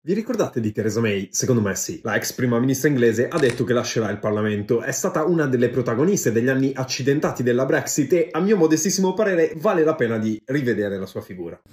Vi ricordate di Theresa May? Secondo me sì. La ex prima ministra inglese ha detto che lascerà il Parlamento. È stata una delle protagoniste degli anni accidentati della Brexit e, a mio modestissimo parere, vale la pena di rivedere la sua figura.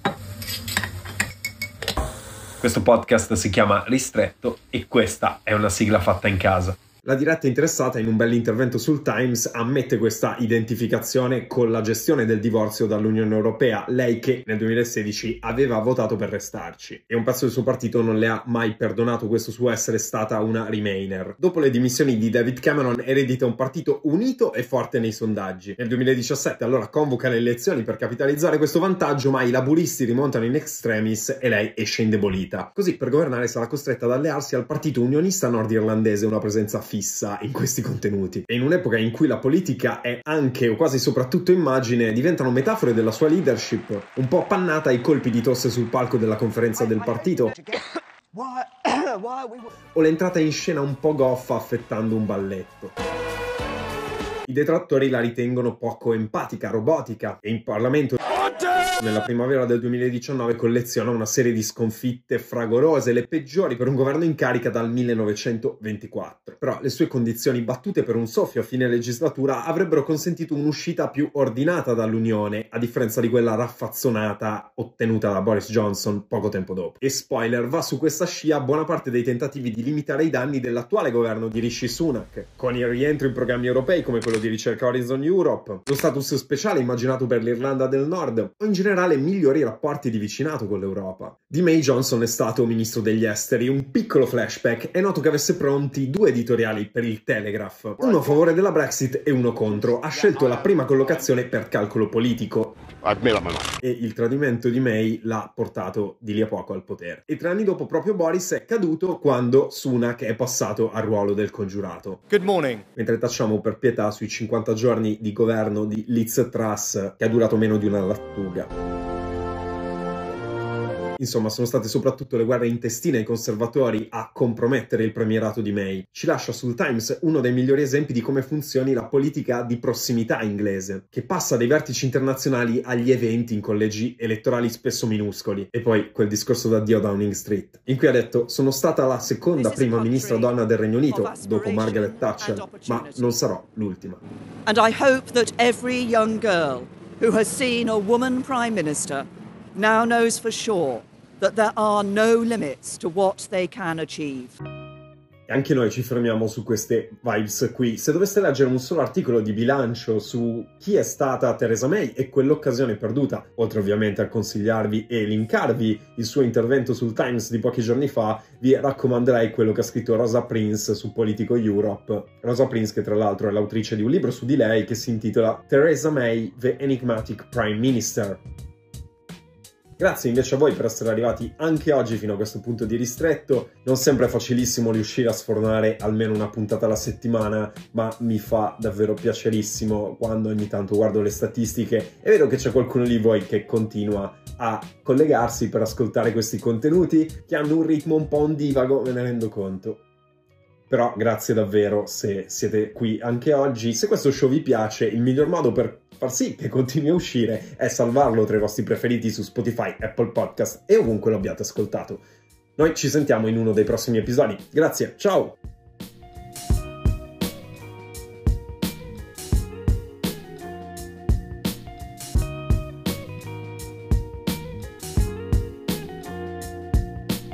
Questo podcast si chiama Ristretto e questa è una sigla fatta in casa. La diretta interessata, in un bell'intervento sul Times, ammette questa identificazione con la gestione del divorzio dall'Unione Europea, lei che nel 2016 aveva votato per restarci. E un pezzo del suo partito non le ha mai perdonato questo suo essere stata una Remainer. Dopo le dimissioni di David Cameron eredita un partito unito e forte nei sondaggi. Nel 2017 allora convoca le elezioni per capitalizzare questo vantaggio, ma i laburisti rimontano in extremis e lei esce indebolita. Così per governare sarà costretta ad allearsi al partito unionista nordirlandese, una presenza fissa in questi contenuti. E in un'epoca in cui la politica è anche o quasi soprattutto immagine, diventano metafore della sua leadership, un po' appannata ai colpi di tosse sul palco della conferenza del partito, o l'entrata in scena un po' goffa affettando un balletto. I detrattori la ritengono poco empatica, robotica, e in Parlamento nella primavera del 2019 colleziona una serie di sconfitte fragorose, le peggiori per un governo in carica dal 1924. Però le sue condizioni battute per un soffio a fine legislatura avrebbero consentito un'uscita più ordinata dall'Unione, a differenza di quella raffazzonata ottenuta da Boris Johnson poco tempo dopo. E spoiler, va su questa scia buona parte dei tentativi di limitare i danni dell'attuale governo di Rishi Sunak, con il rientro in programmi europei come quello di ricerca Horizon Europe, lo status speciale immaginato per l'Irlanda del Nord, o in generale migliori rapporti di vicinato con l'Europa. Di May Johnson è stato ministro degli esteri. Un piccolo flashback: è noto che avesse pronti due editoriali per il Telegraph, uno a favore della Brexit e uno contro. Ha scelto la prima collocazione per calcolo politico. E il tradimento di May l'ha portato di lì a poco al potere. E 3 anni dopo proprio Boris è caduto quando Sunak è passato al ruolo del congiurato. Good morning. Mentre tacciamo per pietà sui 50 giorni di governo di Liz Truss, che ha durato meno di una lattuga. Insomma, sono state soprattutto le guerre intestine ai conservatori a compromettere il premierato di May. Ci lascia sul Times uno dei migliori esempi di come funzioni la politica di prossimità inglese, che passa dai vertici internazionali agli eventi in collegi elettorali spesso minuscoli. E poi quel discorso d'addio a Downing Street, in cui ha detto: sono stata la seconda prima ministra donna del Regno Unito, dopo Margaret Thatcher, ma non sarò l'ultima. And I hope that every young girl who has seen a woman prime minister now knows for sure that there are no limits to what they can achieve. E anche noi ci fermiamo su queste vibes qui. Se doveste leggere un solo articolo di bilancio su chi è stata Theresa May e quell'occasione perduta, oltre ovviamente a consigliarvi e linkarvi il suo intervento sul Times di pochi giorni fa, vi raccomanderei quello che ha scritto Rosa Prince su Politico Europe. Rosa Prince, che tra l'altro è l'autrice di un libro su di lei che si intitola Theresa May, The Enigmatic Prime Minister. Grazie invece a voi per essere arrivati anche oggi fino a questo punto di Ristretto. Non sempre è facilissimo riuscire a sfornare almeno una puntata alla settimana, ma mi fa davvero piacerissimo quando ogni tanto guardo le statistiche e vedo che c'è qualcuno di voi che continua a collegarsi per ascoltare questi contenuti, che hanno un ritmo un po' ondivago, me ne rendo conto. Però grazie davvero se siete qui anche oggi. Se questo show vi piace, il miglior modo per far sì che continui a uscire è salvarlo tra i vostri preferiti su Spotify, Apple Podcast e ovunque lo abbiate ascoltato. Noi ci sentiamo in uno dei prossimi episodi. Grazie, ciao!